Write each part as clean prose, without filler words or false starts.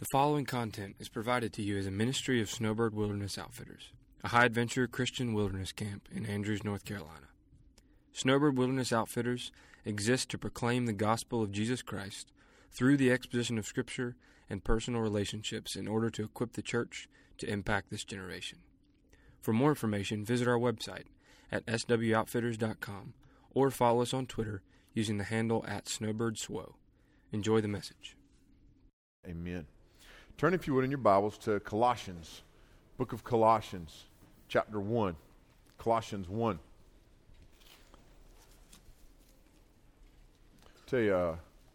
The following content is provided to you as a ministry of Snowbird Wilderness Outfitters, a high-adventure Christian wilderness camp in Andrews, North Carolina. Snowbird Wilderness Outfitters exists to proclaim the gospel of Jesus Christ through the exposition of Scripture and personal relationships in order to equip the church to impact this generation. For more information, visit our website at swoutfitters.com or follow us on Twitter using the handle @SnowbirdSwo. Enjoy the message. Amen. Turn, if you would, in your Bibles to Colossians, book of Colossians, chapter 1. Colossians 1. Tell you,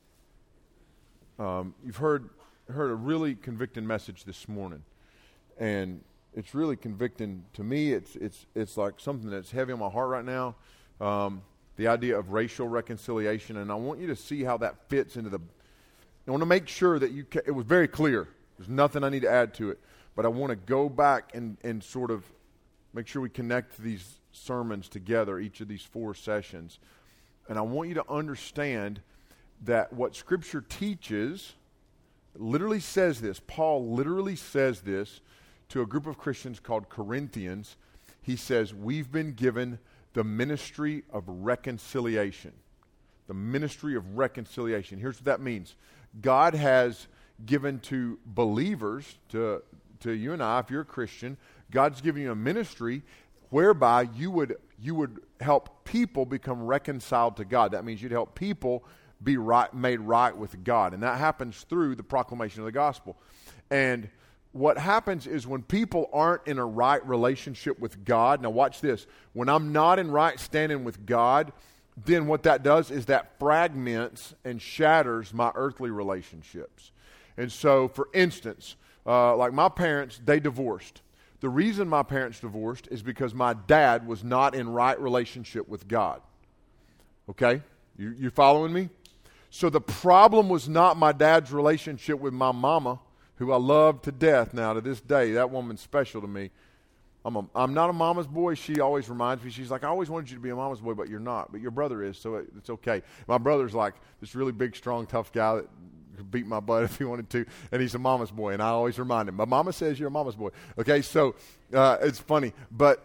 you've heard a really convicting message this morning, and it's really convicting to me. It's like something that's heavy on my heart right now. The idea of racial reconciliation, and I want you to see how that fits into the. I want to make sure that it was very clear. There's nothing I need to add to it, but I want to go back and sort of make sure we connect these sermons together, each of these 4 sessions. And I want you to understand that what Scripture teaches literally says this. Paul literally says this to a group of Christians called Corinthians. He says, we've been given the ministry of reconciliation. The ministry of reconciliation. Here's what that means. God has given to believers, to you and I, if you're a Christian, God's given you a ministry whereby you would help people become reconciled to God. That means you'd help people be made right with God. And that happens through the proclamation of the gospel. And what happens is when people aren't in a right relationship with God, now watch this, when I'm not in right standing with God, then what that does is that fragments and shatters my earthly relationships. And so, for instance, like my parents, they divorced. The reason my parents divorced is because my dad was not in right relationship with God. Okay? You following me? So the problem was not my dad's relationship with my mama, who I love to death now to this day. That woman's special to me. I'm not a mama's boy. She always reminds me. She's like, I always wanted you to be a mama's boy, but you're not. But your brother is, so it's okay. My brother's like this really big, strong, tough guy that could beat my butt if he wanted to, and he's a mama's boy, and I always remind him. My mama says you're a mama's boy. Okay, so it's funny. But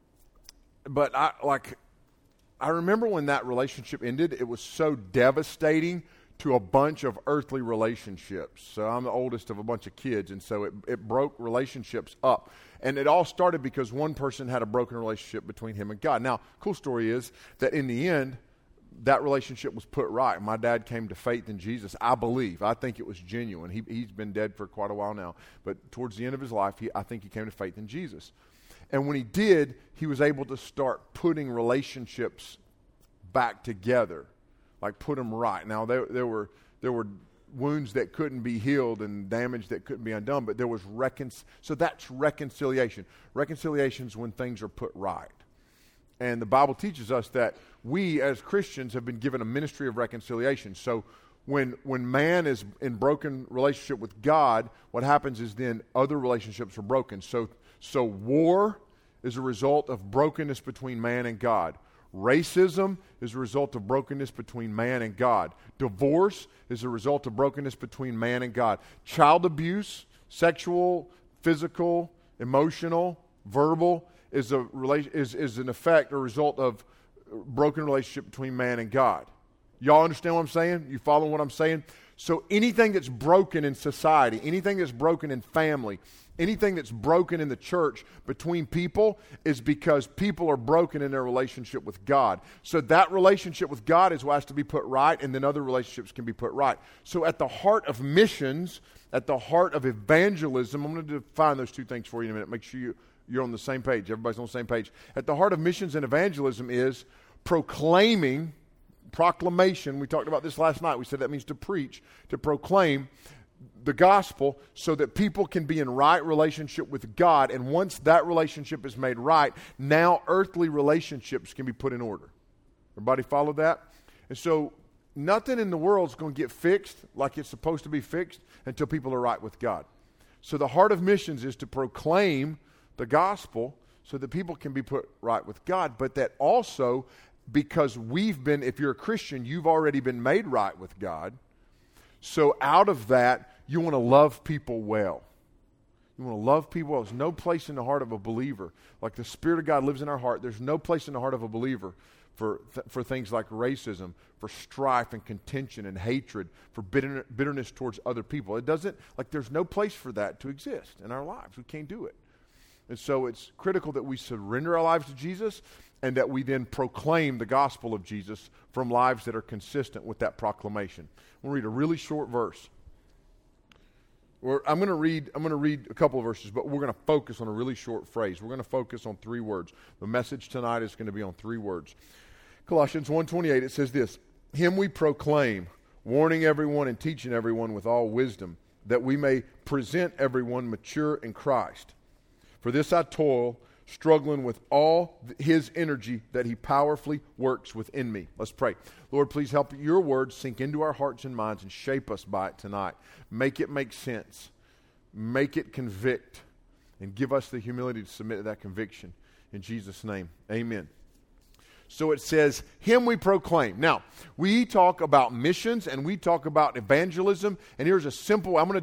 I remember when that relationship ended, it was so devastating to a bunch of earthly relationships. So I'm the oldest of a bunch of kids, and so it broke relationships up. And it all started because one person had a broken relationship between him and God. Now, cool story is that in the end, that relationship was put right. My dad came to faith in Jesus, I believe. I think it was genuine. He's been dead for quite a while now. But towards the end of his life, I think he came to faith in Jesus. And when he did, he was able to start putting relationships back together. Like put them right. Now, there were wounds that couldn't be healed and damage that couldn't be undone, but there was so that's reconciliation. Reconciliation is when things are put right. And the Bible teaches us that we as Christians have been given a ministry of reconciliation. So when man is in broken relationship with God, what happens is then other relationships are broken. So war is a result of brokenness between man and God. Racism is a result of brokenness between man and God. Divorce is a result of brokenness between man and God. Child abuse, sexual, physical, emotional, verbal, is an effect or result of broken relationship between man and God. Y'all understand what I'm saying? You follow what I'm saying? So anything that's broken in society, anything that's broken in family, anything that's broken in the church between people is because people are broken in their relationship with God. So that relationship with God is what has to be put right, and then other relationships can be put right. So at the heart of missions, at the heart of evangelism, I'm going to define those 2 things for you in a minute. Make sure you're on the same page. Everybody's on the same page. At the heart of missions and evangelism is proclamation. We talked about this last night. We said that means to preach, to proclaim the gospel so that people can be in right relationship with God. And once that relationship is made right, now earthly relationships can be put in order. Everybody follow that? And so nothing in the world is going to get fixed like it's supposed to be fixed until people are right with God. So the heart of missions is to proclaim the gospel so that people can be put right with God, but that also because if you're a Christian, you've already been made right with God. So out of that, you want to love people well. You want to love people well. There's no place in the heart of a believer. Like the Spirit of God lives in our heart, there's no place in the heart of a believer for things like racism, for strife and contention and hatred, for bitterness towards other people. It doesn't, like there's no place for that to exist in our lives. We can't do it. And so it's critical that we surrender our lives to Jesus and that we then proclaim the gospel of Jesus from lives that are consistent with that proclamation. We'll read a really short verse. I'm going to read a couple of verses, but we're going to focus on a really short phrase. We're going to focus on 3 words. The message tonight is going to be on 3 words. Colossians 1:28, it says this, "Him we proclaim, warning everyone and teaching everyone with all wisdom, that we may present everyone mature in Christ. For this I toil, struggling with all His energy that He powerfully works within me." Let's pray. Lord, please help your words sink into our hearts and minds and shape us by it tonight. Make it make sense. Make it convict. And give us the humility to submit to that conviction. In Jesus' name, amen. So it says, "Him we proclaim." Now, we talk about missions and we talk about evangelism. And here's a simple, I'm going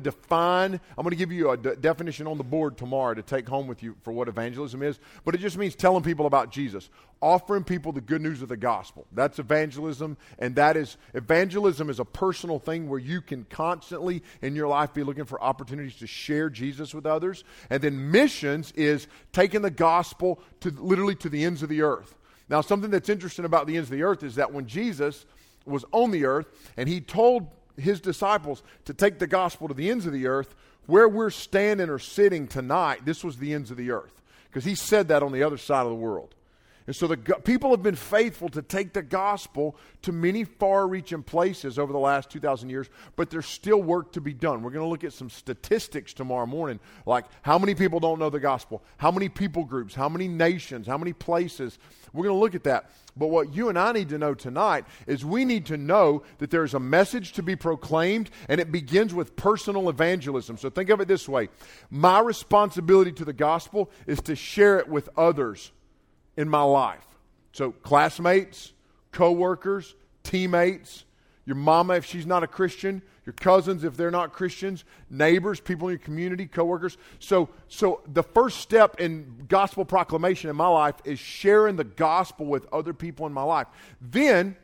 to give you a definition on the board tomorrow to take home with you for what evangelism is. But it just means telling people about Jesus. Offering people the good news of the gospel. That's evangelism. And evangelism is a personal thing where you can constantly in your life be looking for opportunities to share Jesus with others. And then missions is taking the gospel literally to the ends of the earth. Now, something that's interesting about the ends of the earth is that when Jesus was on the earth and He told His disciples to take the gospel to the ends of the earth, where we're standing or sitting tonight, this was the ends of the earth. Because He said that on the other side of the world. And so people have been faithful to take the gospel to many far-reaching places over the last 2,000 years, but there's still work to be done. We're going to look at some statistics tomorrow morning, like how many people don't know the gospel, how many people groups, how many nations, how many places. We're going to look at that. But what you and I need to know tonight is we need to know that there's a message to be proclaimed, and it begins with personal evangelism. So think of it this way. My responsibility to the gospel is to share it with others in my life. So classmates, co-workers, teammates, your mama if she's not a Christian, your cousins if they're not Christians, neighbors, people in your community, co-workers. So the first step in gospel proclamation in my life is sharing the gospel with other people in my life. Then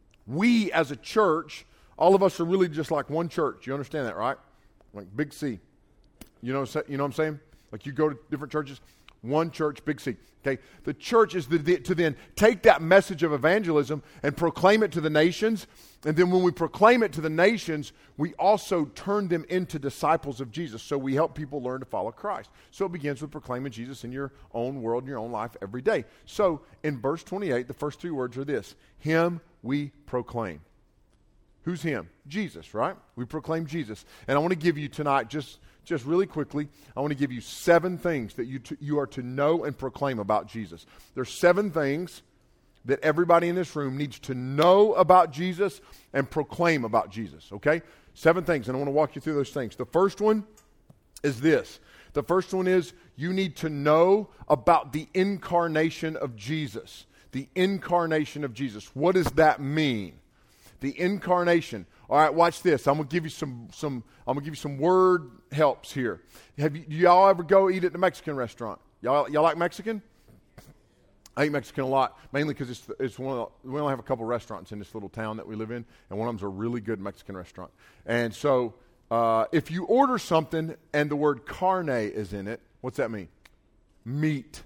we as a church, all of us are really just like one church. You understand that, right? Like Big C. You know what I'm saying? Like you go to different churches. One church, Big C. Okay, the church is to then take that message of evangelism and proclaim it to the nations. And then when we proclaim it to the nations, we also turn them into disciples of Jesus. So we help people learn to follow Christ. So it begins with proclaiming Jesus in your own world, in your own life every day. So in verse 28, the first 2 words are this: Him we proclaim. Who's Him? Jesus, right? We proclaim Jesus. And I want to give you tonight, just really quickly, I want to give you 7 things that you are to know and proclaim about Jesus. There's 7 things that everybody in this room needs to know about Jesus and proclaim about Jesus, okay? 7 things, and I want to walk you through those things. The first one is this. The first one is you need to know about the incarnation of Jesus. The incarnation of Jesus. What does that mean? The incarnation. All right, watch this. I'm gonna give you some word helps here. Do y'all ever go eat at the Mexican restaurant? Y'all like Mexican? I eat Mexican a lot, mainly because we only have a couple restaurants in this little town that we live in, and one of them's a really good Mexican restaurant. And so, if you order something and the word carne is in it, what's that mean? Meat.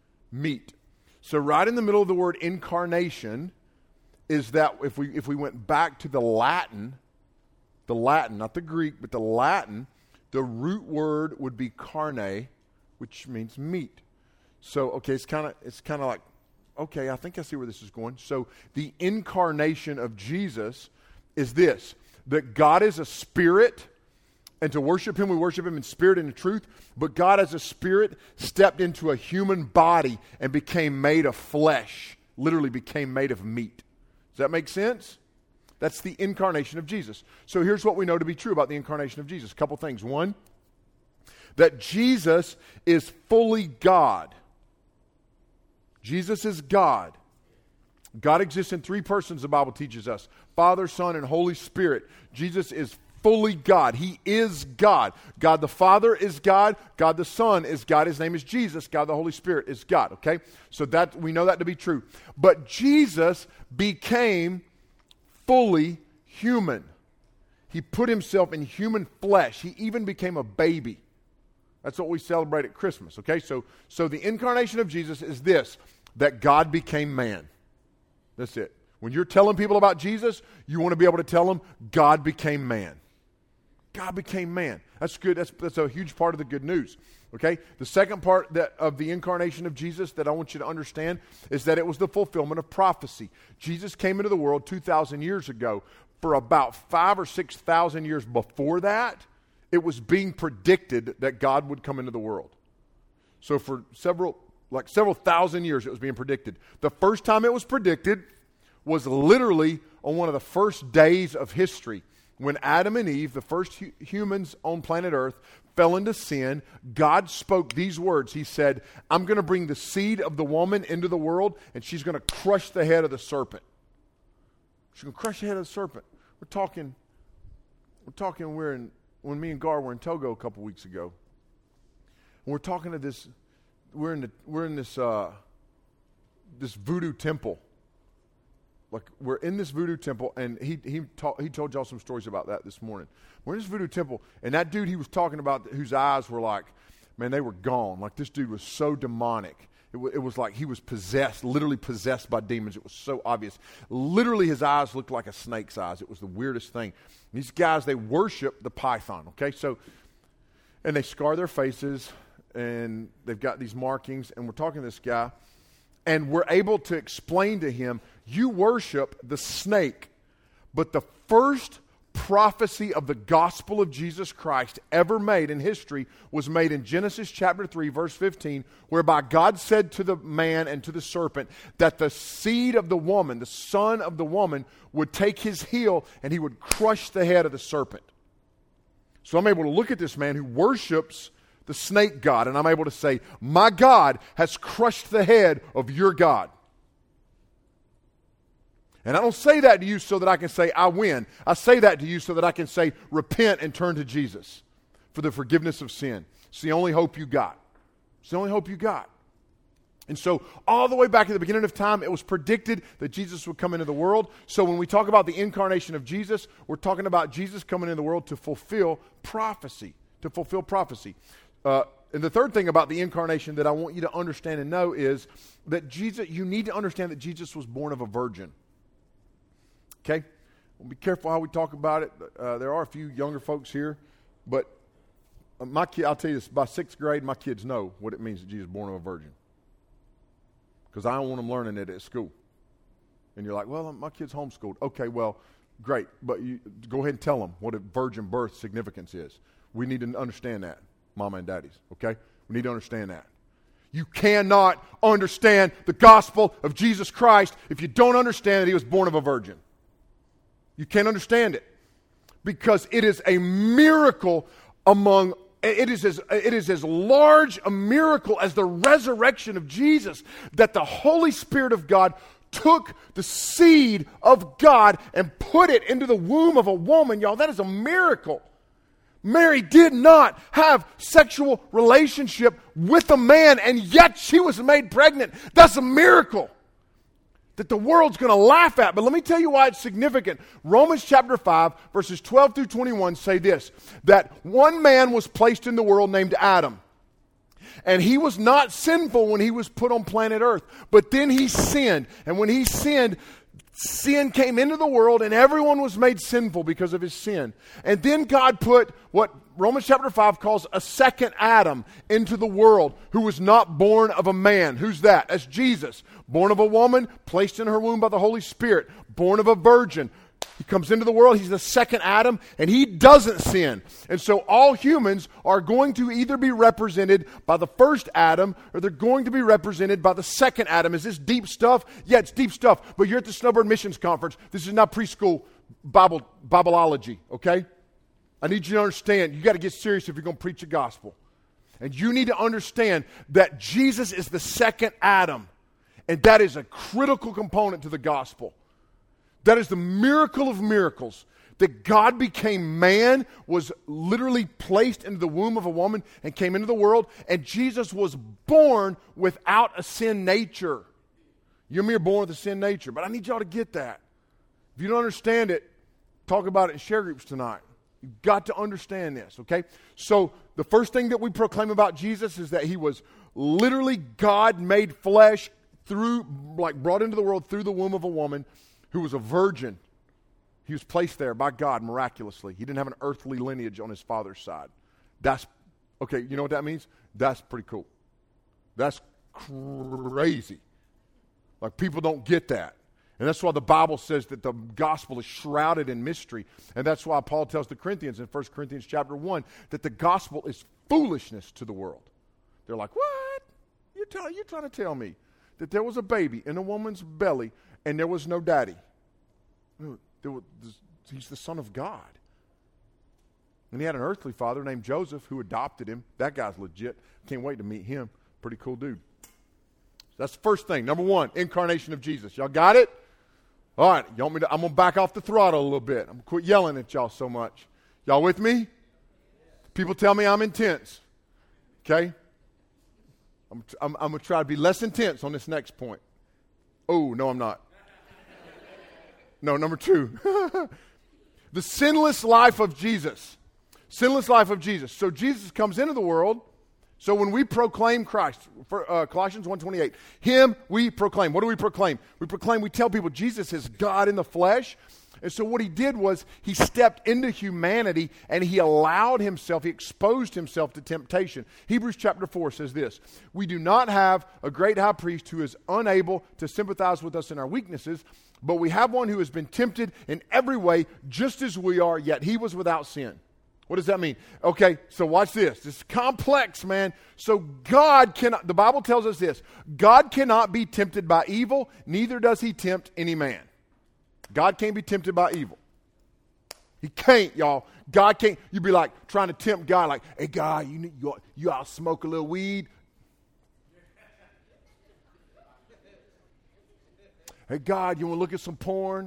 So right in the middle of the word incarnation is that if we went back to the Latin, not the Greek, but the Latin, the root word would be carne, which means meat. So, okay, it's kind of like, okay, I think I see where this is going. So the incarnation of Jesus is this, that God is a spirit, and to worship Him, we worship Him in spirit and in truth, but God as a spirit stepped into a human body and became made of flesh, literally became made of meat. Does that make sense? That's the incarnation of Jesus. So here's what we know to be true about the incarnation of Jesus. A couple things. One, that Jesus is fully God. Jesus is God. God exists in 3 persons, the Bible teaches us. Father, Son, and Holy Spirit. Jesus is fully God. He is God. God the Father is God. God the Son is God. His name is Jesus. God the Holy Spirit is God, okay? So that we know that to be true. But Jesus became fully human. He put himself in human flesh. He even became a baby. That's what we celebrate at Christmas, okay? So the incarnation of Jesus is this, that God became man. That's it. When you're telling people about Jesus, you want to be able to tell them, God became man. God became man. That's good. That's a huge part of the good news, okay? The second part of the incarnation of Jesus that I want you to understand is that it was the fulfillment of prophecy. Jesus came into the world 2,000 years ago. For about 5,000 or 6,000 years before that, it was being predicted that God would come into the world. So for several thousand years, it was being predicted. The first time it was predicted was literally on one of the first days of history when Adam and Eve, the first humans on planet Earth, fell into sin. God spoke these words. He said, I'm going to bring the seed of the woman into the world, and she's going to crush the head of the serpent. She's going to crush the head of the serpent. We're talking when me and Gar were in Togo a couple weeks ago. And we're talking to this, we're in this voodoo temple. Like, we're in this voodoo temple, and he told y'all some stories about that this morning. We're in this voodoo temple, and that dude he was talking about, whose eyes were like, man, they were gone. Like, this dude was so demonic. It was like he was possessed, literally possessed by demons. It was so obvious. Literally, his eyes looked like a snake's eyes. It was the weirdest thing. These guys, they worship the python, okay? So, and they scar their faces, and they've got these markings, and we're talking to this guy, and we're able to explain to him, you worship the snake, but the first prophecy of the gospel of Jesus Christ ever made in history was made in Genesis chapter 3, verse 15, whereby God said to the man and to the serpent that the seed of the woman, the son of the woman, would take his heel and he would crush the head of the serpent. So I'm able to look at this man who worships the snake god, and I'm able to say, my God has crushed the head of your God. And I don't say that to you so that I can say, I win. I say that to you so that I can say, repent and turn to Jesus for the forgiveness of sin. It's the only hope you got. It's the only hope you got. And so all the way back at the beginning of time, it was predicted that Jesus would come into the world. So when we talk about the incarnation of Jesus, we're talking about Jesus coming into the world to fulfill prophecy. To fulfill prophecy. And the third thing about the incarnation that I want you to understand and know is that Jesus, you need to understand that Jesus was born of a virgin. Okay? We'll be careful how we talk about it. There are a few younger folks here, but my kid, I'll tell you this, by 6th grade, my kids know what it means that Jesus was born of a virgin. Because I don't want them learning it at school. And you're like, well, my kid's homeschooled. Okay, well, great, but you go ahead and tell them what a virgin birth significance is. We need to understand that, mama and daddies, okay? We need to understand that. You cannot understand the gospel of Jesus Christ if you don't understand that he was born of a virgin. You can't understand it because it is a miracle it is as large a miracle as the resurrection of Jesus that the Holy Spirit of God took the seed of God and put it into the womb of a woman. Y'all, that is a miracle. Mary did not have sexual relationship with a man, and yet she was made pregnant. That's a miracle that the world's going to laugh at. But let me tell you why it's significant. Romans chapter 5, verses 12 through 21 say this, that one man was placed in the world named Adam. And he was not sinful when he was put on planet Earth. But then he sinned. And when he sinned, sin came into the world and everyone was made sinful because of his sin. And then God put what Romans chapter 5 calls a second Adam into the world who was not born of a man. Who's that? That's Jesus. Born of a woman, placed in her womb by the Holy Spirit. Born of a virgin. He comes into the world, he's the second Adam, and he doesn't sin. And so all humans are going to either be represented by the first Adam, or they're going to be represented by the second Adam. Is this deep stuff? Yeah, it's deep stuff. But you're at the Snowbird Missions Conference. This is not preschool Bibleology, okay? I need you to understand, you got to get serious if you're going to preach the gospel. And you need to understand that Jesus is the second Adam. And that is a critical component to the gospel. That is the miracle of miracles, That God became man, was literally placed into the womb of a woman and came into the world, and Jesus was born without a sin nature. You and me are born with a sin nature, but I need y'all to get that. If you don't understand it, talk about it in share groups tonight. You've got to understand this, okay? So the first thing that we proclaim about Jesus is that he was literally God made flesh brought into the world through the womb of a woman who was a virgin. He was placed there by God miraculously. He didn't have an earthly lineage on his father's side. That's, okay, you know what that means? That's pretty cool. That's crazy. Like, people don't get that. And that's why the Bible says that the gospel is shrouded in mystery. And that's why Paul tells the Corinthians in 1 Corinthians chapter 1 that the gospel is foolishness to the world. They're like, what? You're trying to tell me that there was a baby in a woman's belly and there was no daddy? He's the Son of God. And he had an earthly father named Joseph who adopted him. That guy's legit. Can't wait to meet him. Pretty cool dude. That's the first thing. Number one, incarnation of Jesus. Y'all got it? All right. I'm going to back off the throttle a little bit. I'm going to quit yelling at y'all so much. Y'all with me? People tell me I'm intense. Okay? I'm going to try to be less intense on this next point. Oh, no, I'm not. No, number two. The sinless life of Jesus. Sinless life of Jesus. So Jesus comes into the world. So when we proclaim Christ, Colossians 1:28, him we proclaim. What do we proclaim? We tell people Jesus is God in the flesh. And so what he did was he stepped into humanity and he allowed himself, he exposed himself to temptation. Hebrews chapter 4 says this: we do not have a great high priest who is unable to sympathize with us in our weaknesses, but we have one who has been tempted in every way just as we are, yet he was without sin. What does that mean? Okay, so watch this. This is complex, man. So God cannot, the Bible tells us this: God cannot be tempted by evil, neither does he tempt any man. God can't be tempted by evil. He can't, y'all. God can't. You'd be like trying to tempt God, like, hey, God, you ought to smoke a little weed. Hey, God, you want to look at some porn?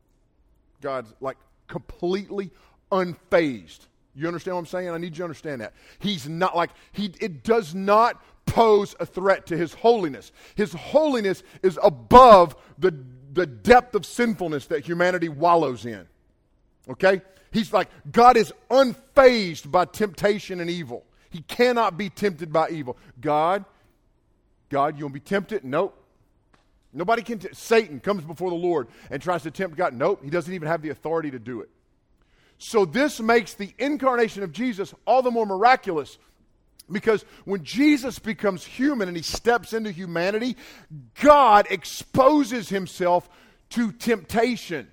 God's like completely unfazed. You understand what I'm saying? I need you to understand that. He's not like, it does not pose a threat to his holiness. His holiness is above the depth of sinfulness that humanity wallows in. Okay? He's like, God is unfazed by temptation and evil. He cannot be tempted by evil. God, you want to be tempted? Nope. Nobody can. Satan comes before the Lord and tries to tempt God. Nope. He doesn't even have the authority to do it. So this makes the incarnation of Jesus all the more miraculous, because when Jesus becomes human and he steps into humanity, God exposes himself to temptation.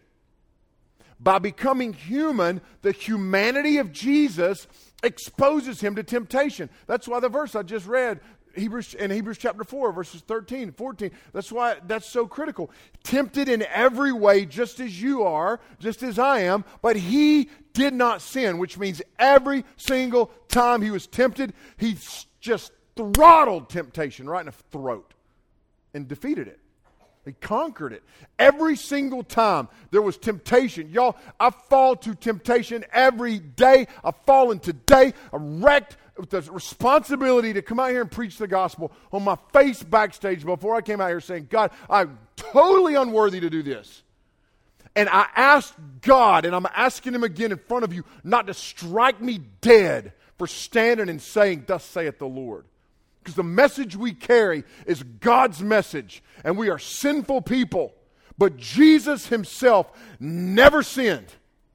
By becoming human, the humanity of Jesus exposes him to temptation. That's why the verse I just read, Hebrews chapter 4, verses 13, 14. That's why that's so critical. Tempted in every way, just as you are, just as I am, but he did not sin, which means every single time he was tempted, he just throttled temptation right in the throat and defeated it. He conquered it. Every single time there was temptation. Y'all, I fall to temptation every day. I've fallen today. I'm wrecked with the responsibility to come out here and preach the gospel on my face backstage before I came out here saying, God, I'm totally unworthy to do this. And I asked God, and I'm asking him again in front of you, not to strike me dead for standing and saying, thus saith the Lord. Because the message we carry is God's message, and we are sinful people. But Jesus himself never sinned.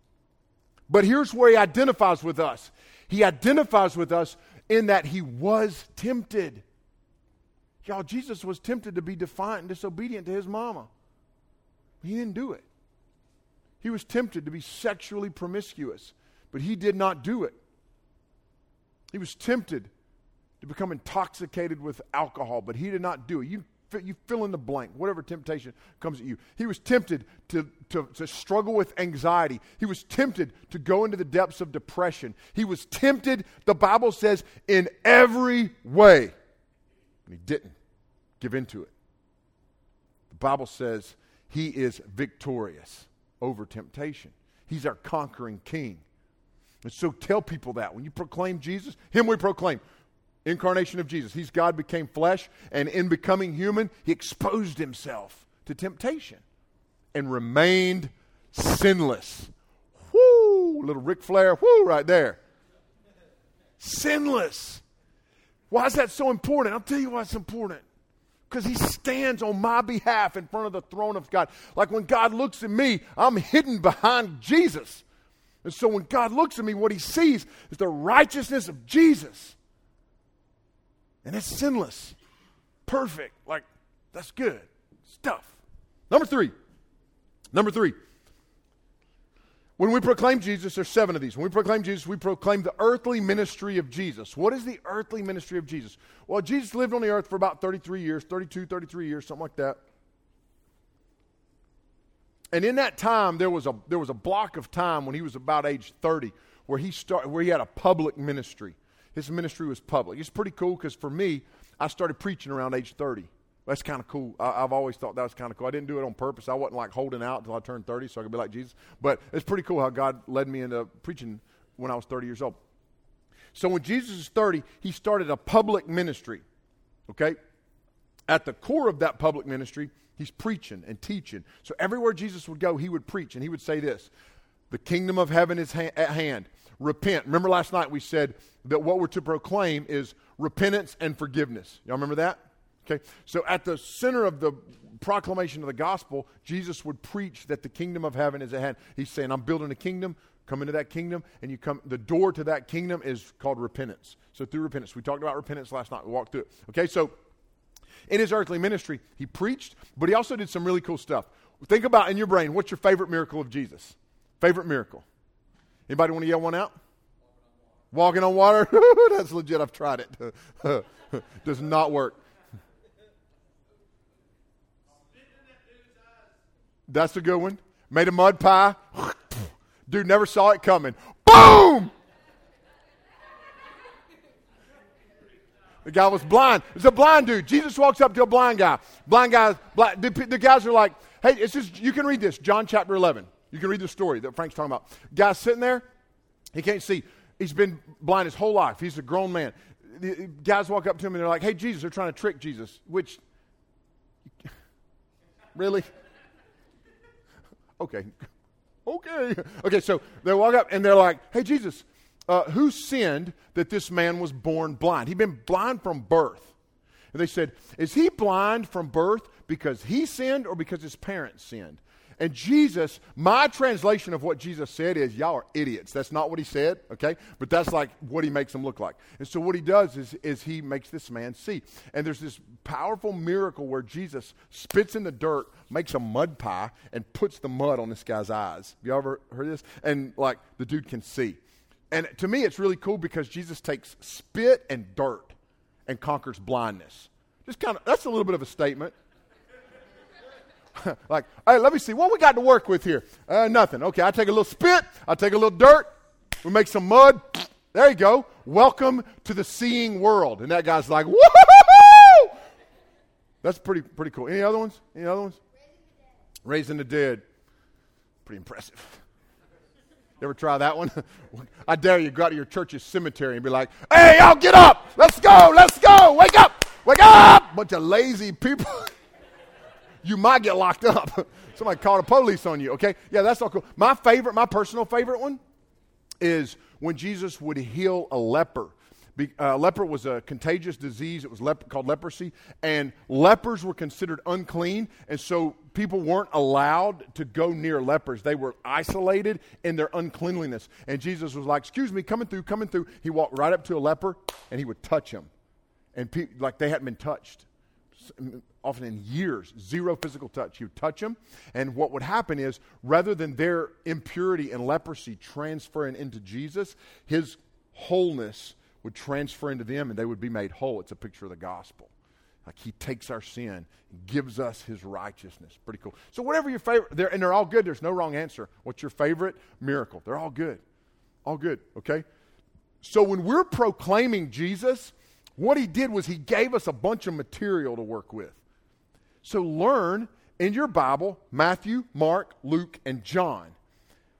But here's where he identifies with us. He identifies with us in that he was tempted. Y'all, Jesus was tempted to be defiant and disobedient to his mama. He didn't do it. He was tempted to be sexually promiscuous, but he did not do it. He was tempted to become intoxicated with alcohol, but he did not do it. You fill in the blank, whatever temptation comes at you. He was tempted to struggle with anxiety. He was tempted to go into the depths of depression. He was tempted, the Bible says, in every way. And he didn't give in to it. The Bible says he is victorious over temptation. He's our conquering king. And so tell people that. When you proclaim Jesus, him we proclaim. Incarnation of Jesus. He's God became flesh, and in becoming human, he exposed himself to temptation and remained sinless. Whoo! Little Ric Flair, whoo, right there. Sinless. Why is that so important? I'll tell you why it's important. Because he stands on my behalf in front of the throne of God. Like when God looks at me, I'm hidden behind Jesus. And so when God looks at me, what he sees is the righteousness of Jesus. And it's sinless. Perfect. Like, that's good stuff. Number three. When we proclaim Jesus, there's 7 of these. When we proclaim Jesus, we proclaim the earthly ministry of Jesus. What is the earthly ministry of Jesus? Well, Jesus lived on the earth for about 33 years, 33 years, something like that. And in that time, there was a block of time when he was about age 30 where he had a public ministry. His ministry was public. It's pretty cool because for me, I started preaching around age 30. That's kind of cool. I've always thought that was kind of cool. I didn't do it on purpose. I wasn't like holding out until I turned 30 so I could be like Jesus. But it's pretty cool how God led me into preaching when I was 30 years old. So when Jesus is 30, he started a public ministry. Okay? At the core of that public ministry, he's preaching and teaching. So everywhere Jesus would go, he would preach and he would say this: the kingdom of heaven is at hand. Repent. Remember last night we said that what we're to proclaim is repentance and forgiveness. Y'all remember that? Okay, so at the center of the proclamation of the gospel, Jesus would preach that the kingdom of heaven is at hand. He's saying, I'm building a kingdom, come into that kingdom, and the door to that kingdom is called repentance. So through repentance, we talked about repentance last night, we walked through it. Okay, so in his earthly ministry, he preached, but he also did some really cool stuff. Think about in your brain, what's your favorite miracle of Jesus? Favorite miracle? Anybody want to yell one out? Walking on water? That's legit, I've tried it. Does not work. That's a good one. Made a mud pie. Dude never saw it coming. Boom! The guy was blind. It's a blind dude. Jesus walks up to a blind guy. The guys are like, hey, it's just, you can read this. John chapter 11. You can read the story that Frank's talking about. Guy's sitting there. He can't see. He's been blind his whole life. He's a grown man. The guys walk up to him and they're like, hey, Jesus. They're trying to trick Jesus. Which, really? Okay, so they walk up and they're like, hey, Jesus, who sinned that this man was born blind? He'd been blind from birth. And they said, is he blind from birth because he sinned or because his parents sinned? And Jesus, my translation of what Jesus said is, y'all are idiots. That's not what he said, okay? But that's like what he makes them look like. And so what he does is he makes this man see. And there's this powerful miracle where Jesus spits in the dirt, makes a mud pie, and puts the mud on this guy's eyes. You ever heard this? And like the dude can see. And to me, it's really cool because Jesus takes spit and dirt and conquers blindness. That's a little bit of a statement. Like, hey, let me see. What we got to work with here? Nothing. Okay, I take a little spit. I take a little dirt. We make some mud. There you go. Welcome to the seeing world. And that guy's like, woo-hoo-hoo-hoo! That's pretty cool. Any other ones? Raising the Dead. Pretty impressive. You ever try that one? I dare you go out to your church's cemetery and be like, hey, y'all get up. Let's go. Wake up. Bunch of lazy people. You might get locked up. Somebody called the police on you, okay? Yeah, that's all cool. My personal favorite one is when Jesus would heal a leper. Leper was a contagious disease. It was called leprosy. And lepers were considered unclean. And so people weren't allowed to go near lepers. They were isolated in their uncleanliness. And Jesus was like, excuse me, coming through. He walked right up to a leper and he would touch him. And like they hadn't been touched. Often in years, zero physical touch. He would touch them, and what would happen is, rather than their impurity and leprosy transferring into Jesus, his wholeness would transfer into them, and they would be made whole. It's a picture of the gospel. Like he takes our sin, gives us his righteousness. Pretty cool. So whatever your favorite, they're all good. There's no wrong answer. What's your favorite miracle? They're all good. All good, okay? So when we're proclaiming Jesus, what he did was he gave us a bunch of material to work with. So learn in your Bible, Matthew, Mark, Luke, and John.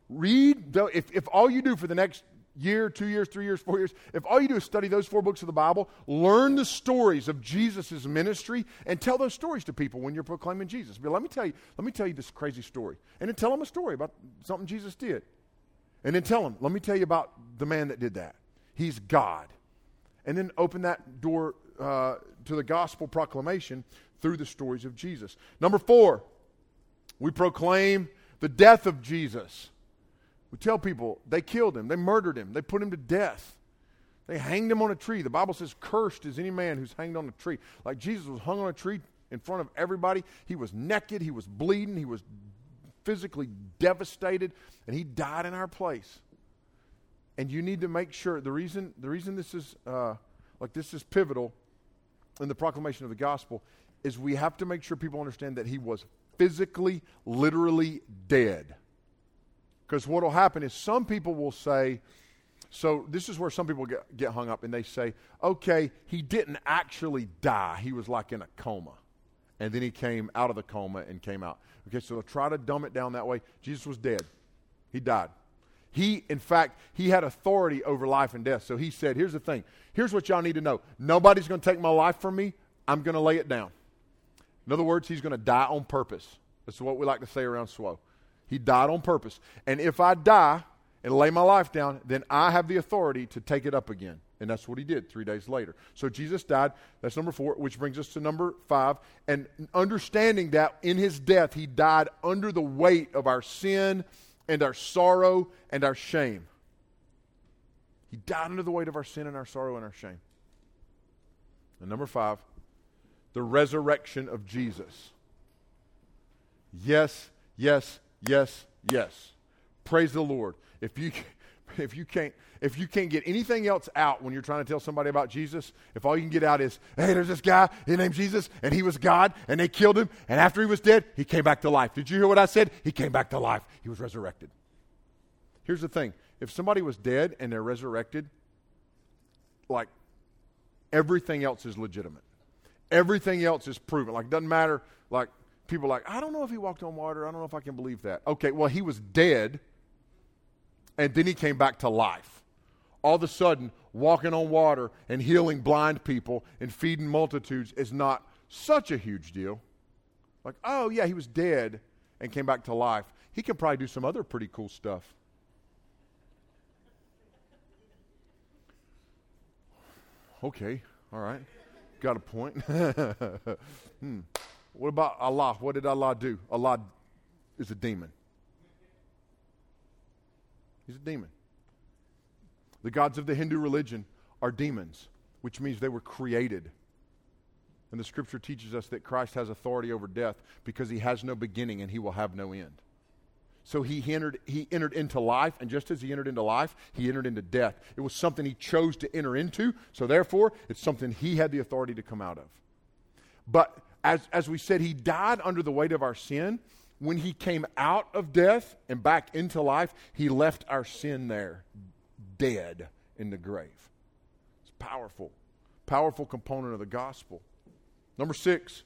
Read, if all you do for the next year, 2 years, 3 years, 4 years, if all you do is study those 4 books of the Bible, learn the stories of Jesus' ministry, and tell those stories to people when you're proclaiming Jesus. But let me tell you this crazy story. And then tell them a story about something Jesus did. And then tell them, let me tell you about the man that did that. He's God. And then open that door to the gospel proclamation through the stories of Jesus. Number 4, we proclaim the death of Jesus. We tell people they killed him, they murdered him, they put him to death. They hanged him on a tree. The Bible says, cursed is any man who's hanged on a tree. Like Jesus was hung on a tree in front of everybody. He was naked, he was bleeding, he was physically devastated, and he died in our place. And you need to make sure, the reason this is this is pivotal in the proclamation of the gospel is we have to make sure people understand that he was physically, literally dead. Because what will happen is some people will say, so this is where some people get hung up, and they say, okay, he didn't actually die. He was like in a coma. And then he came out of the coma and came out. Okay, so they'll try to dumb it down that way. Jesus was dead. He died. In fact, he had authority over life and death. So he said, here's the thing. Here's what y'all need to know. Nobody's going to take my life from me. I'm going to lay it down. In other words, he's going to die on purpose. That's what we like to say around SWO. He died on purpose. And if I die and lay my life down, then I have the authority to take it up again. And that's what he did 3 days later. So Jesus died. That's number 4, which brings us to number 5. And understanding that in his death, he died under the weight of our sin and our sorrow and our shame. He died under the weight of our sin and our sorrow and our shame. And number 5, the resurrection of Jesus. Yes, yes, yes, yes. Praise the Lord. If you can't get anything else out when you're trying to tell somebody about Jesus, if all you can get out is, hey, there's this guy, his name's Jesus, and he was God, and they killed him, and after he was dead, he came back to life. Did you hear what I said? He came back to life. He was resurrected. Here's the thing. If somebody was dead and they're resurrected, like, everything else is legitimate. Everything else is proven. Like, it doesn't matter, like, people are like, I don't know if he walked on water. I don't know if I can believe that. Okay, well, he was dead, and then he came back to life. All of a sudden, walking on water and healing blind people and feeding multitudes is not such a huge deal. Like, oh, yeah, he was dead and came back to life. He can probably do some other pretty cool stuff. Okay, all right. Got a point. What about Allah? What did Allah do? Allah is a demon. He's a demon. The gods of the Hindu religion are demons, which means they were created. And the scripture teaches us that Christ has authority over death because he has no beginning and he will have no end. So he entered into life, and just as he entered into life, he entered into death. It was something he chose to enter into, so therefore, it's something he had the authority to come out of. But as we said, he died under the weight of our sin. When he came out of death and back into life, he left our sin there, dead in the grave. It's powerful. Powerful component of the gospel. Number 6,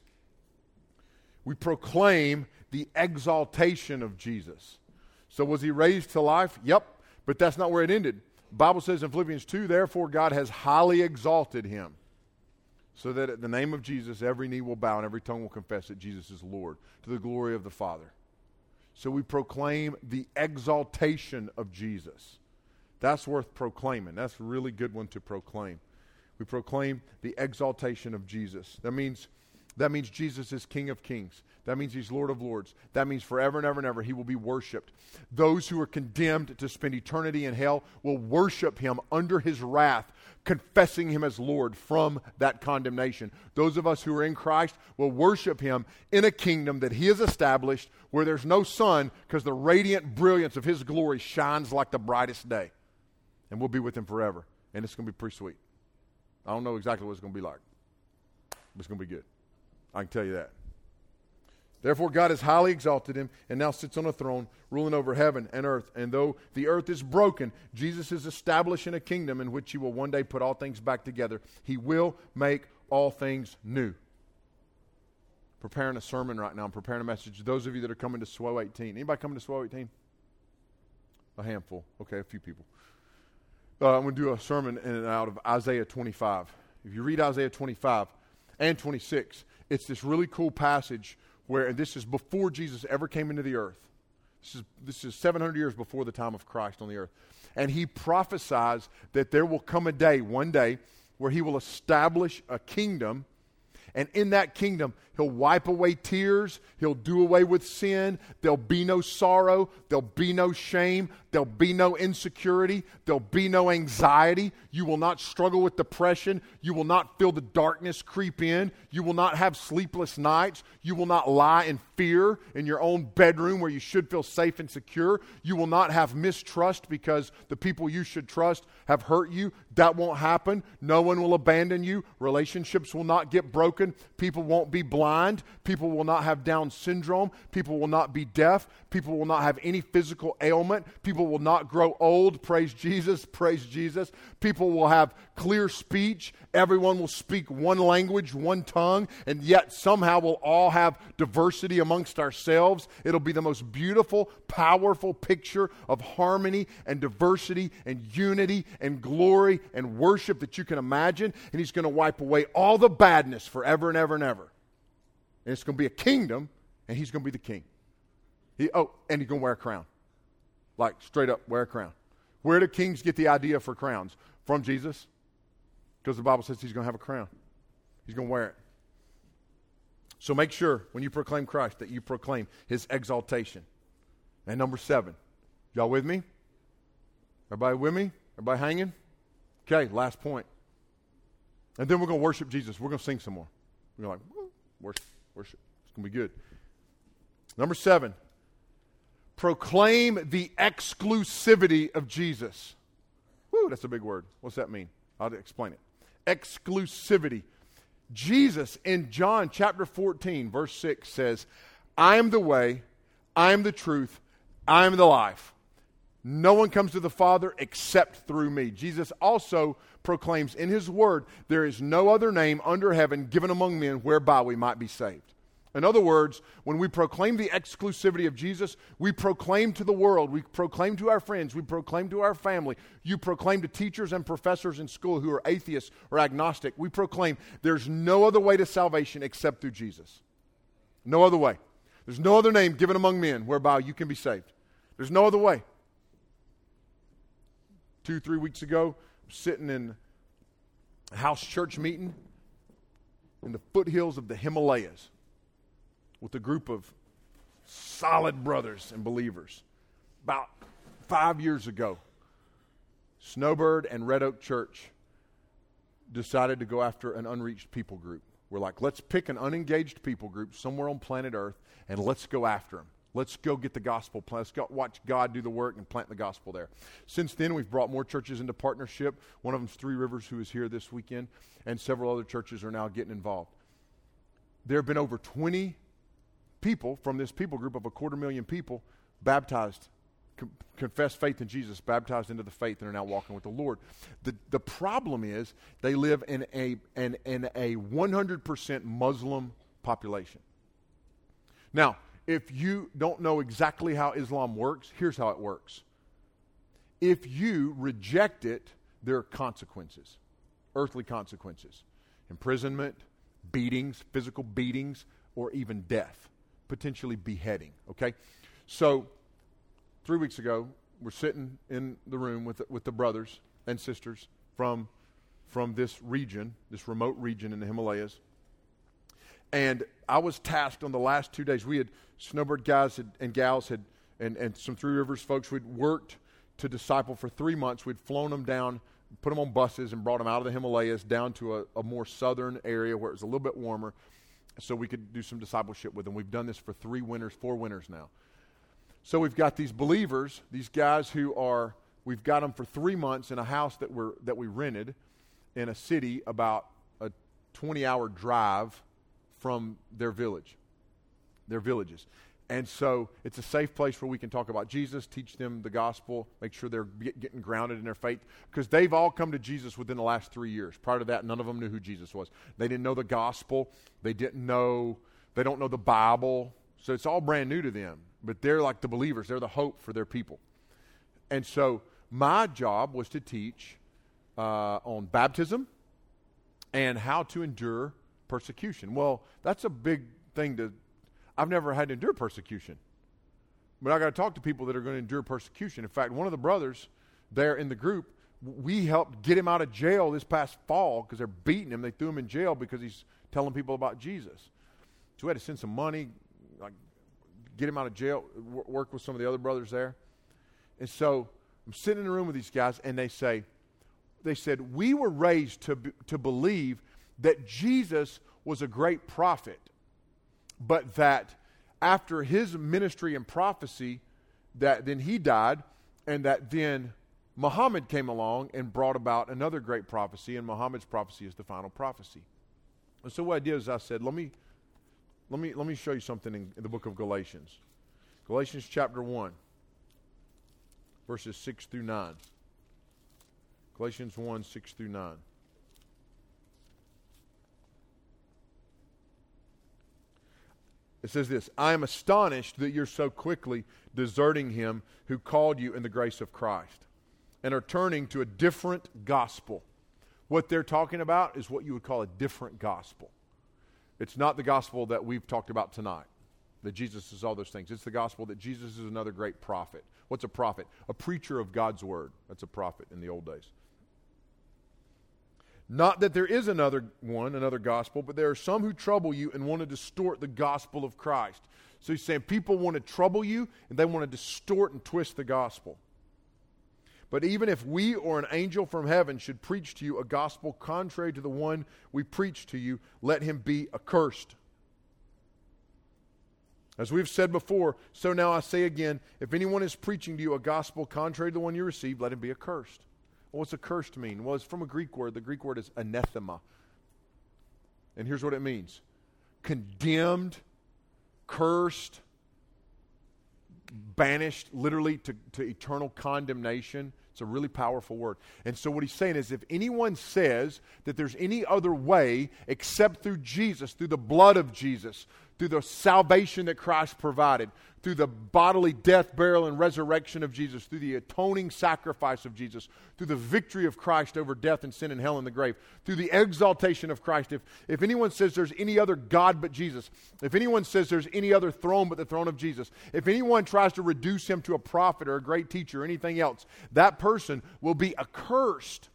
we proclaim the exaltation of Jesus. So was he raised to life? Yep, but that's not where it ended. The Bible says in Philippians 2, therefore God has highly exalted him, so that at the name of Jesus every knee will bow and every tongue will confess that Jesus is Lord, to the glory of the Father. So we proclaim the exaltation of Jesus. That's worth proclaiming. That's a really good one to proclaim. We proclaim the exaltation of Jesus. That means Jesus is King of Kings. That means he's Lord of Lords. That means forever and ever and ever he will be worshipped. Those who are condemned to spend eternity in hell will worship him under his wrath, confessing him as Lord from that condemnation. Those of us who are in Christ will worship him in a kingdom that he has established where there's no sun because the radiant brilliance of his glory shines like the brightest day. And we'll be with him forever. And it's going to be pretty sweet. I don't know exactly what it's going to be like, but it's going to be good. I can tell you that. Therefore, God has highly exalted him and now sits on a throne, ruling over heaven and earth. And though the earth is broken, Jesus is establishing a kingdom in which he will one day put all things back together. He will make all things new. Preparing a sermon right now. I'm preparing a message. Those of you that are coming to SWO 18. Anybody coming to SWO 18? A handful. Okay, a few people. I'm going to do a sermon in and out of Isaiah 25. If you read Isaiah 25 and 26, it's this really cool passage where, and this is before Jesus ever came into the earth. This is 700 years before the time of Christ on the earth. And he prophesies that there will come a day, one day, where he will establish a kingdom. And in that kingdom, he'll wipe away tears. He'll do away with sin. There'll be no sorrow. There'll be no shame. There'll be no insecurity. There'll be no anxiety. You will not struggle with depression. You will not feel the darkness creep in. You will not have sleepless nights. You will not lie in fear in your own bedroom where you should feel safe and secure. You will not have mistrust because the people you should trust have hurt you. That won't happen. No one will abandon you. Relationships will not get broken. People won't be blind. People will not have Down syndrome. People will not be deaf. People will not have any physical ailment. People will not grow old. Praise Jesus. Praise Jesus. People will have clear speech. Everyone will speak one language, one tongue, and yet somehow we'll all have diversity amongst ourselves. It'll be the most beautiful, powerful picture of harmony and diversity and unity and glory and worship that you can imagine. And he's going to wipe away all the badness forever and ever and ever. And it's going to be a kingdom, and he's going to be the king. And he's going to wear a crown. Like, straight up, wear a crown. Where do kings get the idea for crowns? From Jesus. Because the Bible says he's going to have a crown. He's going to wear it. So make sure, when you proclaim Christ, that you proclaim his exaltation. And number 7. Y'all with me? Everybody with me? Everybody hanging? Okay, last point. And then we're going to worship Jesus. We're going to sing some more. We're going to worship. It's going to be good. Number 7. Proclaim the exclusivity of Jesus. Woo, that's a big word. What's that mean? I'll explain it. Exclusivity. Jesus in John chapter 14, verse 6 says, I am the way, I am the truth, I am the life. No one comes to the Father except through me. Jesus also proclaims in his word, there is no other name under heaven given among men whereby we might be saved. In other words, when we proclaim the exclusivity of Jesus, we proclaim to the world, we proclaim to our friends, we proclaim to our family, you proclaim to teachers and professors in school who are atheists or agnostic, we proclaim there's no other way to salvation except through Jesus. No other way. There's no other name given among men whereby you can be saved. There's no other way. 2-3 weeks ago, sitting in a house church meeting in the foothills of the Himalayas with a group of solid brothers and believers. About 5 years ago, Snowbird and Red Oak Church decided to go after an unreached people group. We're like, let's pick an unengaged people group somewhere on planet Earth and let's go after them. Let's go get the gospel. Let's go watch God do the work and plant the gospel there. Since then, we've brought more churches into partnership. One of them's Three Rivers, who is here this weekend, and several other churches are now getting involved. There have been over 20 people from this people group of 250,000 people baptized, confessed faith in Jesus, baptized into the faith, and are now walking with the Lord. The problem is they live in a 100% Muslim population. Now, if you don't know exactly how Islam works, here's how it works. If you reject it, there are consequences, earthly consequences. Imprisonment, beatings, physical beatings, or even death, potentially beheading, okay? So 3 weeks ago, we're sitting in the room with the brothers and sisters from this region, this remote region in the Himalayas. And I was tasked on the last 2 days. We had Snowbird guys and gals and some Three Rivers folks. We'd worked to disciple for 3 months. We'd flown them down, put them on buses, and brought them out of the Himalayas down to a more southern area where it was a little bit warmer so we could do some discipleship with them. We've done this for 4 winters now. So we've got these believers, these guys we've got them for 3 months in a house that we rented in a city about a 20-hour drive from their villages. And so it's a safe place where we can talk about Jesus, teach them the gospel, make sure they're getting grounded in their faith, because they've all come to Jesus within the last 3 years. Prior to that, none of them knew who Jesus was. They didn't know the gospel. They don't know the Bible. So it's all brand new to them. But they're like the believers. They're the hope for their people. And so my job was to teach on baptism and how to endure persecution. Well, that's a big thing I've never had to endure persecution. But I got to talk to people that are going to endure persecution. In fact, one of the brothers there in the group, we helped get him out of jail this past fall because they're beating him. They threw him in jail because he's telling people about Jesus. So we had to send some money, like get him out of jail, work with some of the other brothers there. And so I'm sitting in the room with these guys, and they said, we were raised to believe that Jesus was a great prophet, but that after his ministry and prophecy, that then he died, and that then Muhammad came along and brought about another great prophecy, and Muhammad's prophecy is the final prophecy. And so what I did is I said, let me show you something in the book of Galatians. Galatians chapter 1, verses 6 through 9. Galatians 1, 6 through 9. It says this, I am astonished that you're so quickly deserting him who called you in the grace of Christ and are turning to a different gospel. What they're talking about is what you would call a different gospel. It's not the gospel that we've talked about tonight, that Jesus is all those things. It's the gospel that Jesus is another great prophet. What's a prophet? A preacher of God's word. That's a prophet in the old days. Not that there is another gospel, but there are some who trouble you and want to distort the gospel of Christ. So he's saying people want to trouble you and they want to distort and twist the gospel. But even if we or an angel from heaven should preach to you a gospel contrary to the one we preach to you, let him be accursed. As we've said before, so now I say again, if anyone is preaching to you a gospel contrary to the one you received, let him be accursed. Well, what's accursed mean? Well, it's from a Greek word. The Greek word is anathema. And here's what it means. Condemned, cursed, banished, literally to eternal condemnation. It's a really powerful word. And so what he's saying is if anyone says that there's any other way except through Jesus, through the blood of Jesus, through the salvation that Christ provided, through the bodily death, burial, and resurrection of Jesus, through the atoning sacrifice of Jesus, through the victory of Christ over death and sin and hell and the grave, through the exaltation of Christ. If anyone says there's any other God but Jesus, if anyone says there's any other throne but the throne of Jesus, if anyone tries to reduce him to a prophet or a great teacher or anything else, that person will be accursed.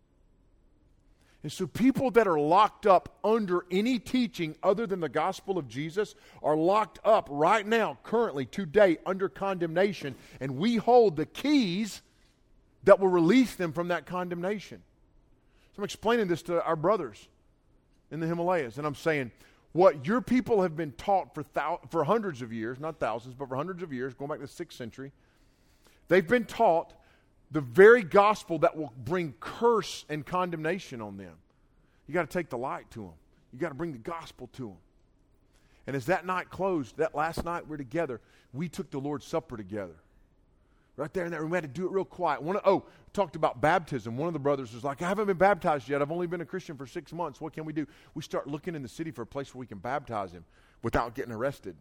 And so people that are locked up under any teaching other than the gospel of Jesus are locked up right now, currently, today, under condemnation. And we hold the keys that will release them from that condemnation. So I'm explaining this to our brothers in the Himalayas. And I'm saying, what your people have been taught for hundreds of years, not thousands, but for hundreds of years, going back to the 6th century, they've been taught the very gospel that will bring curse and condemnation on them. You got to take the light to them. You got to bring the gospel to them. And as that night closed, that last night we're together, we took the Lord's Supper together. Right there and there. We had to do it real quiet. Talked about baptism. One of the brothers was like, I haven't been baptized yet. I've only been a Christian for 6 months. What can we do? We start looking in the city for a place where we can baptize him without getting arrested.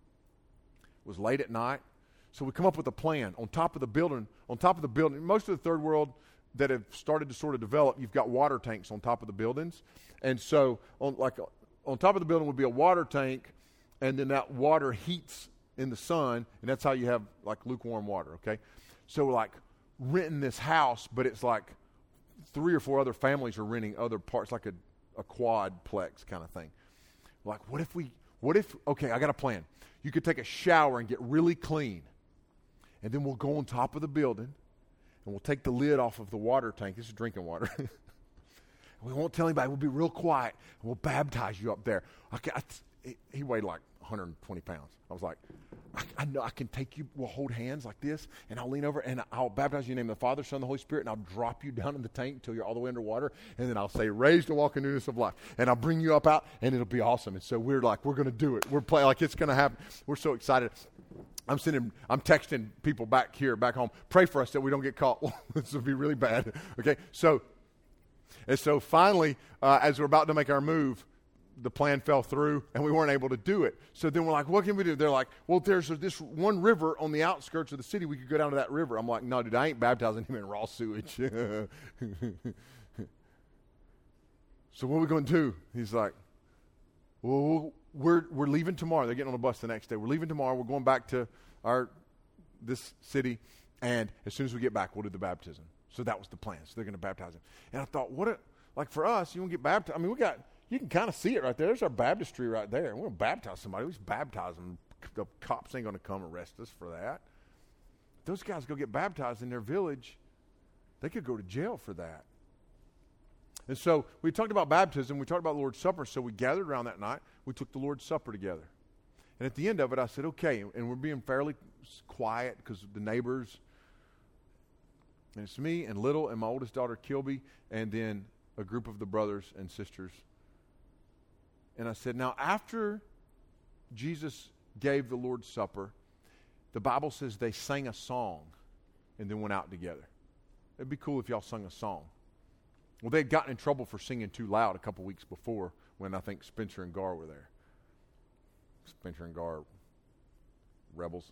It was late at night. So we come up with a plan on top of the building. Most of the third world that have started to sort of develop, you've got water tanks on top of the buildings. And so on top of the building would be a water tank, and then that water heats in the sun, and that's how you have like lukewarm water, okay? So we're like renting this house, but it's like 3 or 4 other families are renting other parts, like a quadplex kind of thing. Like, okay, I got a plan. You could take a shower and get really clean. And then we'll go on top of the building, and we'll take the lid off of the water tank. This is drinking water. We won't tell anybody. We'll be real quiet, and we'll baptize you up there. He weighed like 120 pounds. I was like, I know I can take you. We'll hold hands like this, and I'll lean over, and I'll baptize you in the name of the Father, Son, and the Holy Spirit, and I'll drop you down in the tank until you're all the way underwater, and then I'll say, raised to walk in newness of life, and I'll bring you up out, and it'll be awesome. And so we're like, we're going to do it. We're playing like it's going to happen. We're so excited. I'm texting people back home, pray for us that we don't get caught. This would be really bad. Okay, so finally, as we're about to make our move, the plan fell through and we weren't able to do it. So then we're like, what can we do? They're like, well, there's this one river on the outskirts of the city. We could go down to that river. I'm like, no, dude, I ain't baptizing him in raw sewage. So what are we going to do? He's like, well, we're leaving tomorrow. They're getting on a bus the next day. We're leaving tomorrow. We're going back to this city, and as soon as we get back, we'll do the baptism. So that was the plan. So they're going to baptize him. And I thought, like for us, you want to get baptized? I mean, you can kind of see it right there. There's our baptistry right there. We're going to baptize somebody. We just baptize them. The cops ain't going to come arrest us for that. Those guys go get baptized in their village. They could go to jail for that. And so we talked about baptism. We talked about the Lord's Supper. So we gathered around that night. We took the Lord's Supper together. And at the end of it, I said, okay. And we're being fairly quiet because the neighbors. And it's me and Little and my oldest daughter, Kilby, and then a group of the brothers and sisters. And I said, now after Jesus gave the Lord's Supper, the Bible says they sang a song and then went out together. It'd be cool if y'all sung a song. Well, they had gotten in trouble for singing too loud a couple weeks before when I think Spencer and Gar were there. Spencer and Gar, rebels.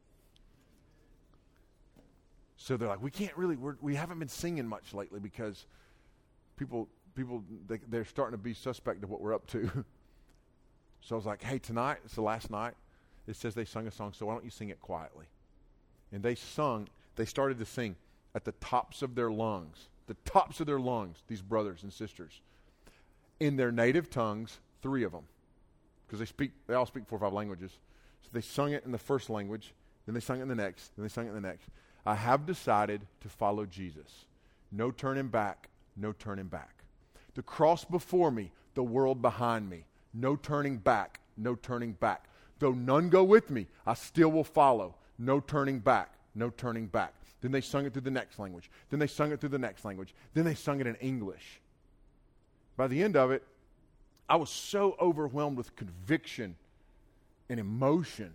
So they're like, we haven't been singing much lately because people, they're starting to be suspect of what we're up to. So I was like, hey, tonight, it's the last night. It says they sung a song, so why don't you sing it quietly? And they started to sing at the tops of their lungs. The tops of their lungs, these brothers and sisters, in their native tongues, 3 of them, because they all speak 4 or 5 languages. So they sung it in the first language, then they sung it in the next, then they sung it in the next. I have decided to follow Jesus. No turning back, no turning back. The cross before me, the world behind me. No turning back, no turning back. Though none go with me, I still will follow. No turning back, no turning back. Then they sung it through the next language. Then they sung it through the next language. Then they sung it in English. By the end of it, I was so overwhelmed with conviction and emotion.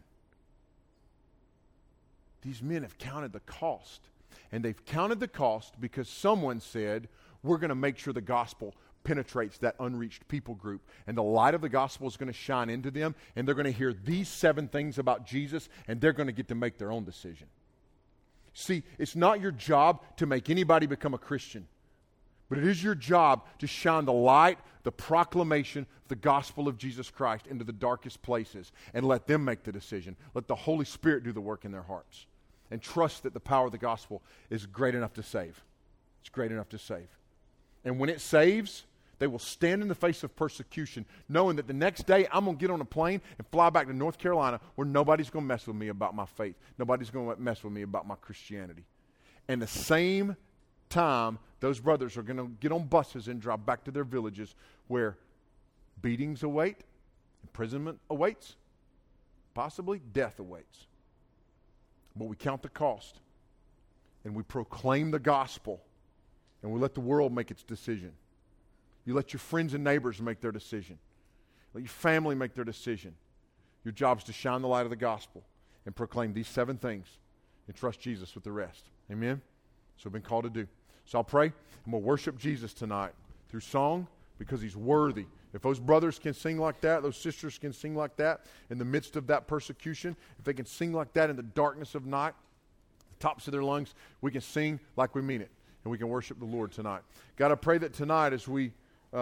These men have counted the cost. And they've counted the cost because someone said, we're going to make sure the gospel penetrates that unreached people group. And the light of the gospel is going to shine into them. And they're going to hear these 7 things about Jesus. And they're going to get to make their own decision. See, it's not your job to make anybody become a Christian, but it is your job to shine the light, the proclamation of the gospel of Jesus Christ into the darkest places and let them make the decision. Let the Holy Spirit do the work in their hearts and trust that the power of the gospel is great enough to save. It's great enough to save. And when it saves, they will stand in the face of persecution, knowing that the next day I'm going to get on a plane and fly back to North Carolina where nobody's going to mess with me about my faith. Nobody's going to mess with me about my Christianity. And the same time, those brothers are going to get on buses and drive back to their villages where beatings await, imprisonment awaits, possibly death awaits. But we count the cost, and we proclaim the gospel, and we let the world make its decision. You let your friends and neighbors make their decision. Let your family make their decision. Your job is to shine the light of the gospel and proclaim these 7 things and trust Jesus with the rest. Amen? So we've been called to do. So I'll pray, and we'll worship Jesus tonight through song because he's worthy. If those brothers can sing like that, those sisters can sing like that in the midst of that persecution, if they can sing like that in the darkness of night, the tops of their lungs, we can sing like we mean it, and we can worship the Lord tonight. God, I pray that tonight as we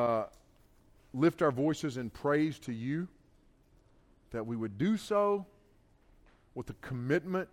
lift our voices in praise to you, that we would do so with a commitment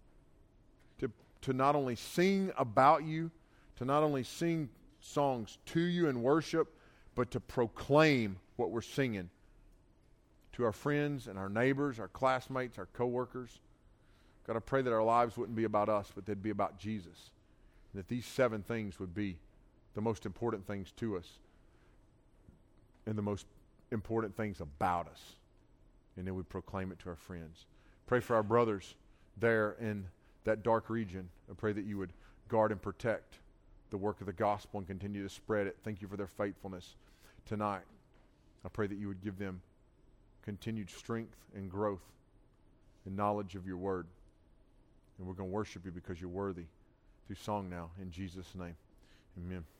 to not only sing about you, to not only sing songs to you in worship, but to proclaim what we're singing to our friends and our neighbors, our classmates, our coworkers. God, I pray that our lives wouldn't be about us, but they'd be about Jesus. And that these 7 things would be the most important things to us and the most important things about us. And then we proclaim it to our friends. Pray for our brothers there in that dark region. I pray that you would guard and protect the work of the gospel and continue to spread it. Thank you for their faithfulness tonight. I pray that you would give them continued strength and growth and knowledge of your word. And we're going to worship you because you're worthy through song now. In Jesus' name, amen.